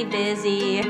me dizzy.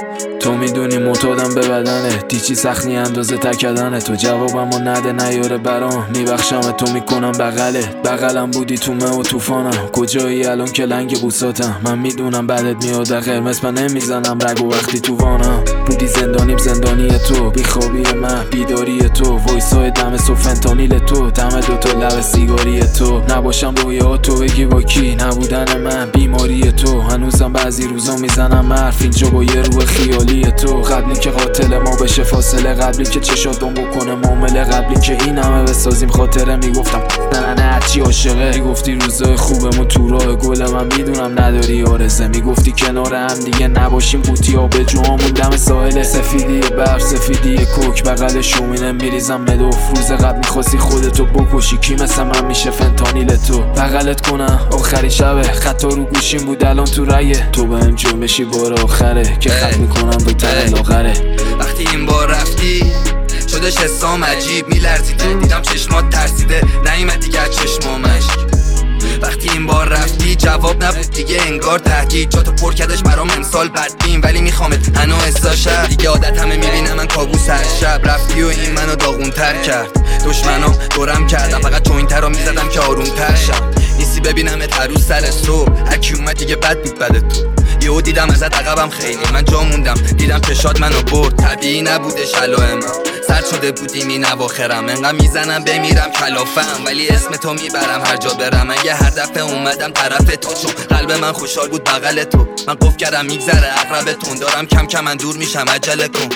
تو میدونی معتادم به بدنه، دیچی سخت نی اندازه تکدنه. تو جوابمو نده نیاره برام، میبخشم تو میکنم بغلت. بغلم بودی تو مه و توفانم، کجایی الان که لنگ بوساتم. من میدونم بعدت میاد قرمز، من نمیزنم رگو وقتی تو وانم. بودی زندانیم زندانی تو، بیخوابی من بیداری تو. وایسای دم سو فنتانیل تو، دم دوتا لب سیگاری تو. نباشم رویا تو بگی با کی، نبودن من بیماری تو. هنوزم بعضی روزا میزنم حرف اینجا با یه روح خیالی تو. قبلی که قاتل ما بشه فاصله، قبلی که چشاتون بکنه معامله، قبلی که این همه بسازیم خاطره. میگفتم نه هرچی عاشقه، میگفتی روزای خوبمون تو راه گل. من میدونم نداری آرزه، میگفتی کنار هم دیگه نباشیم بوتی ها به جوامون دم ساحل. سفیدی برف سفیدی کوک، بغل شومینه میریزم مدوف. روز قبل میخواستی خودتو بکشی، کی مثل من میشه فنتانیل تو. بغلت کنم آخرین شبه، خطا رو گوشیم بود الان تو رایه. تو بهم جون بشی بار آخره که خط میکنم دو تر لاغره. وقتی این بار رفتی شدش حسام عجیب میلرزیده، دیدم چشمات ترسیده نیومد دیگه چشمام اشک. وقتی این بار رفتی جواب نبود دیگه انگار تهدید، جاتو پر کردش برام امسال بدبین ولی میخوامت هنو احساشم. دیگه عادت همه میبینم من کابوس هر شب، رفتی و این منو داغونتر کرد. دشمنام دورم کردم فقط جوینتر رو میزدم که آرومتر شم. نیستی ببینمت هر روز سر صبح، هرکی اومد دیگه بد بود بد تو. یهو دیدم ازت عقبم خیلی، من جا موندم دیدم چشات منو برد. طبیعی نبودش علائم من، سرد شده بودیم این اواخرم. انقدر میزنم بمیرم کلافم، ولی اسم تو میبرم هر جا برم. اگه هر دفعه اومدم طرف تو، چون قلب من خوشحال بود بغل تو. من قف کردم میگذره عقربتون، دارم کم کم من دور میشم عجله کن.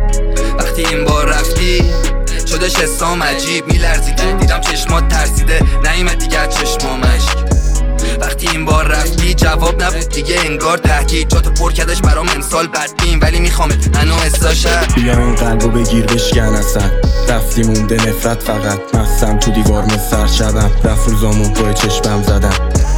وقتی این بار رفتی شدش حسام عجیب میلرزیده، دیدم چشمات ترسیده نیومد دیگه چشمام اشک. وقتی این بار رفتی جواب نبود دیگه انگار تهدید، جاتو پر کردش برام امسال بدبین ولی میخوامت هنو احساشم. بیا این قلبو بگیر بشکن اصلا، رفتی مونده نفرت فقط. مستم تو دیوار مستر شدم، رفت روزامون پای چشمم زدم.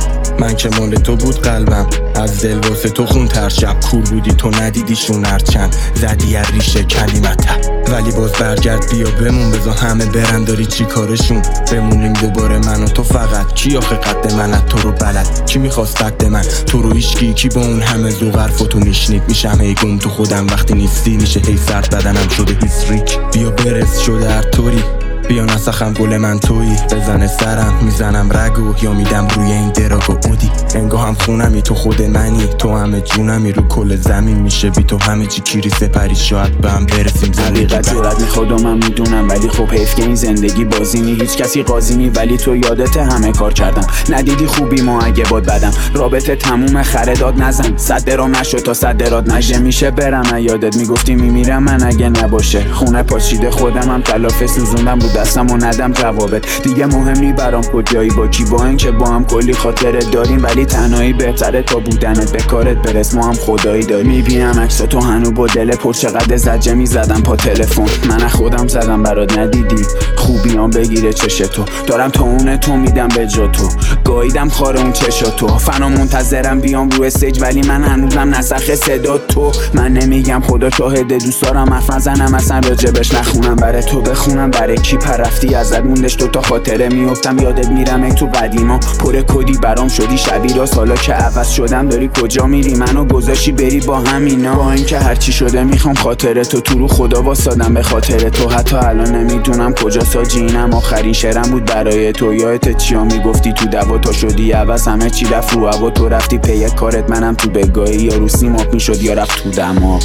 من که مال تو بود قلبم، از دل واسه تو خون تر شب. کور بودی تو ندیدیشون هرچند زدی از ریشه کلمت، ولی باز برگرد بیا بمون. بذار همه برن داری چی کارشون، بمونیم دوباره من و تو فقط. کی آخه قد منت تو رو بلد، کی میخواست قد من تو رو ایشکی. کی با اون همه ذوق حرفاتو میشنید، میشم هی گم تو خودم وقتی نیستی. میشه هی سرد بدنم شده هیستریک، بیا برس شده هر طوری. بیا نسخم گل من تویی، بزنه سرم میزنم رگو یا میدم روی این دراگو اودی. انگاه هم خونمی تو خود منی، تو همه جونمی رو کل زمین. میشه بی تو همه چی کیری سپری، شاید به هم برسیم. حقیقت جورت میخواد و من میدونم، ولی خب حیف که این زندگی بازی نی. هیچ کسی قاضی نی، ولی تو یادت همه کار کردم. ندیدی خوبی ما اگه باد بدم، رابطه تموم خرداد نزن. صد درام نشد تا صد درات نشه، میشه برم یادت میگفتی میمیرم من اگه نباشه. خونه پاشیده خودم هم تلافه سوزوندم رو دستم و ندم جوابت. دیگه مهم نی برام کجایی با کی، با این که با هم کلی خاطره داریم. ولی تنهایی بهتره تا بودنت، به کارت برس ما هم خدایی داریم. میبینم عکس تو هنو با دل پر، چقدر زجه میزدم پا تلفن. من خودم زدم برات ندیدی، خوبیام بگیره چش تو. دارم تا اون تو میدم به جا تو، گاییدم خار اون چشا تو. فنا منتظرم بیام رو استیج، ولی من هنوزم نسخ صدا تو. من نمیگم خدا شاهده، دوست دارم حرف نزنم اصلا راجبش نخونم. برای تو بخونم برای کی رفتی ازت موندش دو تا خاطره. میافتم یادت میرم ای تو قدیما، پر کدی برام شدی شبیه راست. حالا که عوض شدم داری کجا میری، منو گذاشی بری با همینا. با اینکه هرچی شده میخوام خاطره تو رو خدا واسادم به خاطر تو. حتی الان نمیدونم کجا ساجی، اینم آخرین شعرم بود برای تو. یادت چیا میگفتی تو دوا تا شدی عوض، همه چی رفت رو هوا. تو رفتی پی کارت، منم تو بگاهی. یا رو سیماب میشد یا رفت تو دماغ.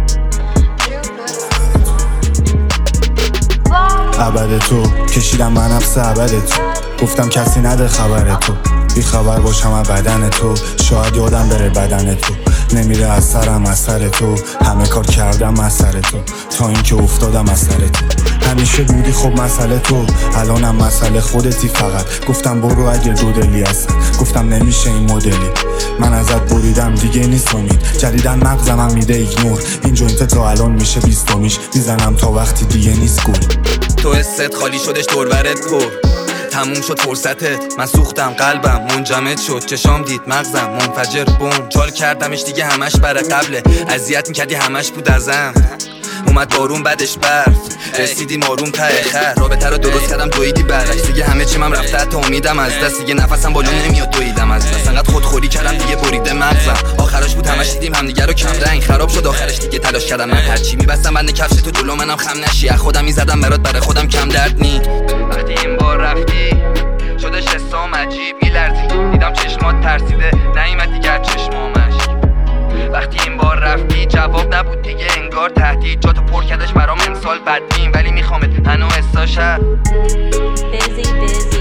ابد تو کشیدم من نفس ابد تو، گفتم کسی نده خبر تو. بی خبر باشم از بدن تو، شاید یادم بره بدن تو. نمیره از سرم از سر تو، همه کار کردم از سر تو تا اینکه افتادم از سر تو. همیشه بودی خب مسئله تو، الانم مسئله خودتی فقط. گفتم برو اگه دو دلی هستن، گفتم نمیشه این مدلی. من ازت بریدم دیگه نیست امید، جدیدن مغزم هم میده ایگنور. این جوینت تا الان میشه 20میش، میزنم تا وقتی دیگه نیست گل. تو حست خالی شدش دوربرت پر، تموم شد فرصتت. من سوختم قلبم منجمد شد، چشام دید مغزم منفجر بوم. چال کردمش دیگه همش برای قبله، اذیت میکردی همش بود ازم. اومد بارون بعدش برف، رسیدیم آروم ته خر. رابطه رو درست کردم دویدی برعکس، دیگه همه چیم هم رفته حتی امیدم از دست. دیگه نفسم بالا نمیاد دویدم از دست، انقدر خودخوری کردم دیگه بریده مغزم. آخرش بود همش دیدی دیدیم همدیگه رو کم رنگ خراب شد آخرش دیگه تلاش کردم من هرچی میبستم بند کفش تو جلو منم خم نشی از خودم میزدم برات برای خودم کم درد نی. وقتی این بار رفتی شدش حسام عجیب میلرزی دیدم چشمات ترسیده نیومد دیگه چشمامش. وقتی این بار رفتی جواب نبود دیگه انگار تهدید جاتو پر کردش برام امسال بدبین ولی میخوامت هنو حساشه.